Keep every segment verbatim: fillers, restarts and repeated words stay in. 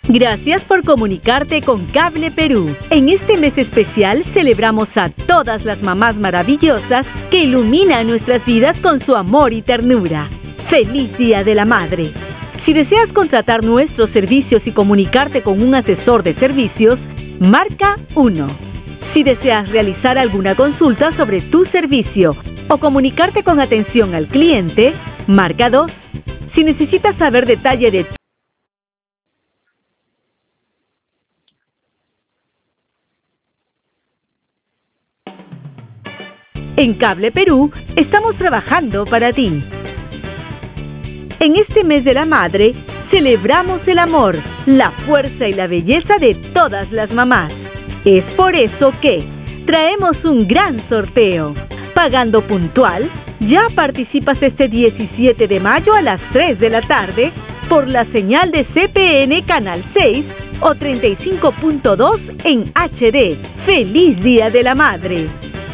Gracias por comunicarte con Cable Perú. En este mes especial celebramos a todas las mamás maravillosas que iluminan nuestras vidas con su amor y ternura. ¡Feliz Día de la Madre! Si deseas contratar nuestros servicios y comunicarte con un asesor de servicios, marca uno. Si deseas realizar alguna consulta sobre tu servicio o comunicarte con atención al cliente, marca dos. Si necesitas saber detalle de En Cable Perú, estamos trabajando para ti. En este mes de la madre, celebramos el amor, la fuerza y la belleza de todas las mamás. Es por eso que traemos un gran sorteo. Pagando puntual, ya participas este diecisiete de mayo a las tres de la tarde por la señal de C P N Canal seis o treinta y cinco punto dos en H D. ¡Feliz Día de la Madre!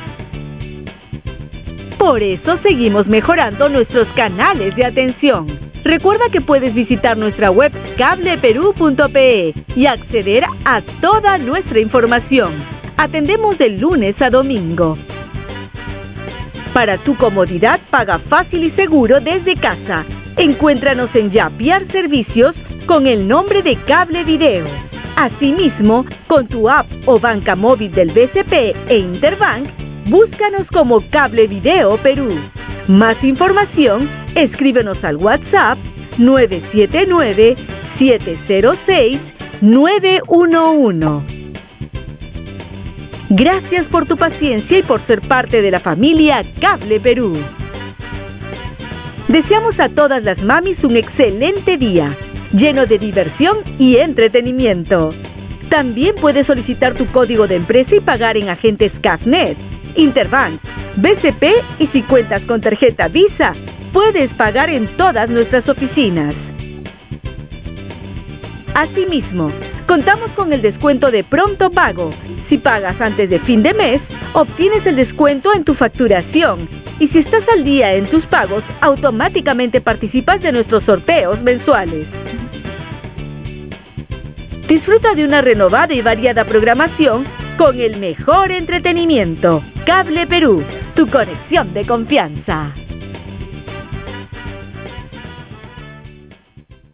Por eso seguimos mejorando nuestros canales de atención. Recuerda que puedes visitar nuestra web cable perú punto pe y acceder a toda nuestra información. Atendemos de lunes a domingo. Para tu comodidad, paga fácil y seguro desde casa. Encuéntranos en Yapiar Servicios con el nombre de Cable Video. Asimismo, con tu app o banca móvil del B C P e Interbank, búscanos como Cable Video Perú. Más información, escríbenos al WhatsApp nueve siete nueve, siete cero seis, nueve uno uno. Gracias por tu paciencia y por ser parte de la familia Cable Perú. Deseamos a todas las mamis un excelente día, lleno de diversión y entretenimiento. También puedes solicitar tu código de empresa y pagar en agentes Cafnet, Interbank, B C P y si cuentas con tarjeta Visa, puedes pagar en todas nuestras oficinas. Asimismo, contamos con el descuento de pronto pago. Si pagas antes de fin de mes, obtienes el descuento en tu facturación. Y si estás al día en tus pagos, automáticamente participas de nuestros sorteos mensuales. Disfruta de una renovada y variada programación con el mejor entretenimiento. Cable Perú, tu conexión de confianza.